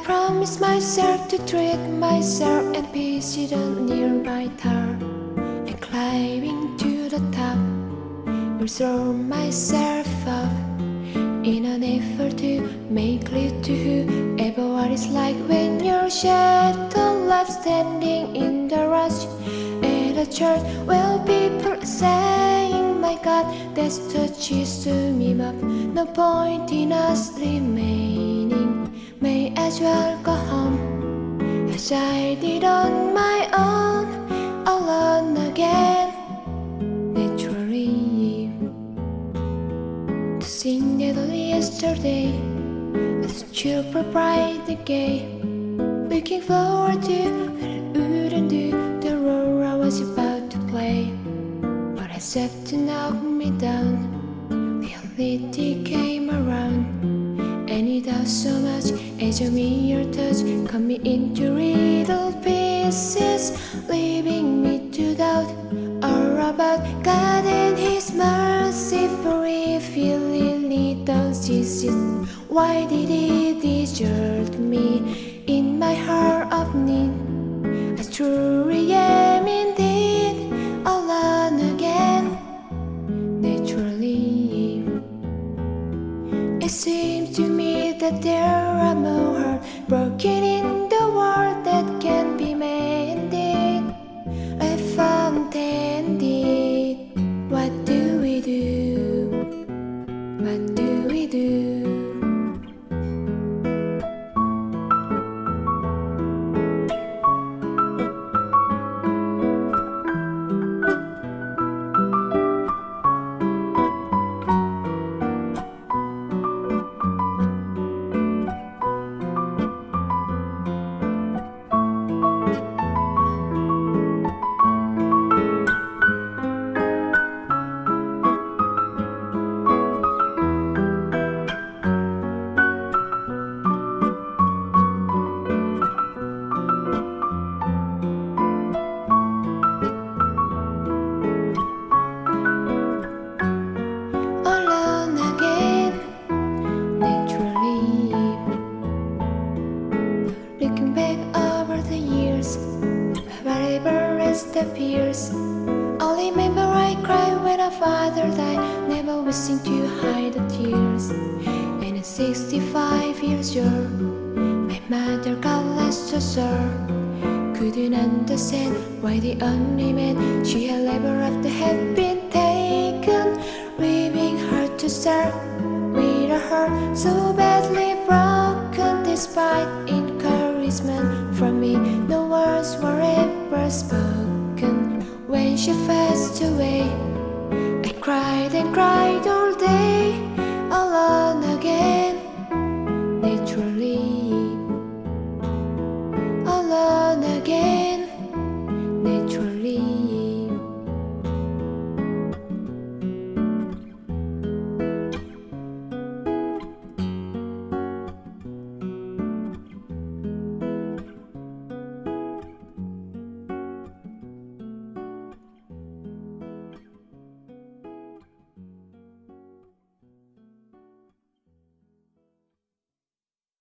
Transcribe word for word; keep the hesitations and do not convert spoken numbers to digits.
promised myself to treat myself and visit a nearby tower, and climbing to the top, will throw myself up in an effort to make clear to whoever what it's like when you're shadow left standing in the rush at a church where people are saying, "My God, that's touches to me up. No point in us remaining. May as well go home." As I did on my own, alone again. Naturally, the scene that only yesterday was super bright and gay. Looking forward to what I wouldn't do the role I was about to play. But I said to knock me down. Reality came around, and it does so much as a mere touch, cut me into little pieces, leaving me to doubt all about God and His mercy. For if He really does exist, why did He desert me in my heart of need? I truly am indeed alone again. Naturally, it seems to me that there are more hearts broken in the world that can be mended, left untended. What do we do? What do we do? Looking back over the years, whatever rest appears, I remember I cried when our father died, never wishing to hide the tears. And at sixty-five years old, my mother got lost so sore, couldn't understand why the only man she had ever loved had been taken, leaving her to start with a heart so badly broken. Despite encouragement from me, no words were ever spoken. When she passed away, I cried and cried all day.